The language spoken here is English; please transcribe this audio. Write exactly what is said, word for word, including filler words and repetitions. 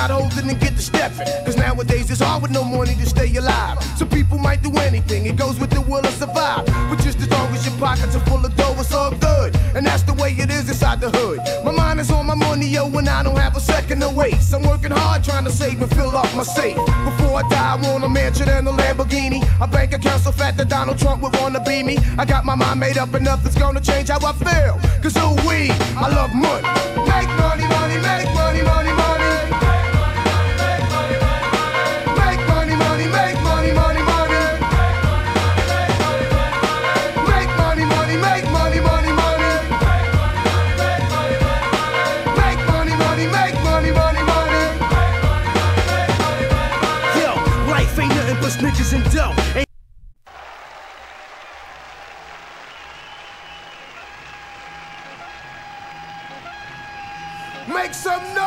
potholes and then get to stepping. Cause nowadays it's hard with no money to stay alive. Some people might do anything, it goes with the will to survive. But just as long as your pockets are full of dough, it's all good. And that's the way it is inside the hood. My mind is on my money, yo, and I don't have a second to waste. I'm working hard trying to save and fill up my safe. Before I die, I want a mansion and a Lamborghini. A bank account so fat that Donald Trump would wanna be me. I got my mind made up and nothing's gonna change how I feel. Cause who we? I love money. Make money, money, make money, money, money. Make money, money, make money, money, money. Make money, money, make money, money, money. Make money, money, make money, money, money. Yo, life ain't nothing but snitches and dough. Make some noise!